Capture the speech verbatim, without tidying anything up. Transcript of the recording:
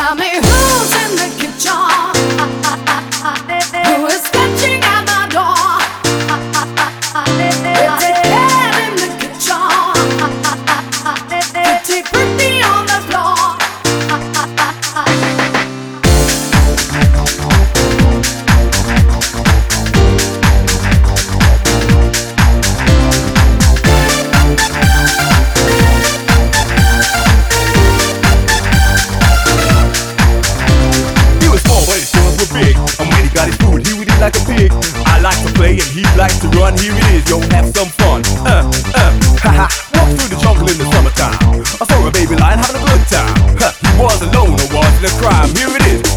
Tell me who's in the kitchen? Who is scratching at my door? It's a cat in the kitchen. Pretty, pretty on the floor. Big. And when he got his food, he would eat like a pig. I like to play and he likes to run. Here it is, yo, have some fun. Uh, uh, haha. Walk through the jungle in the summertime. I saw a baby lion having a good time. Huh, he was alone, or was it a crime? Here it is.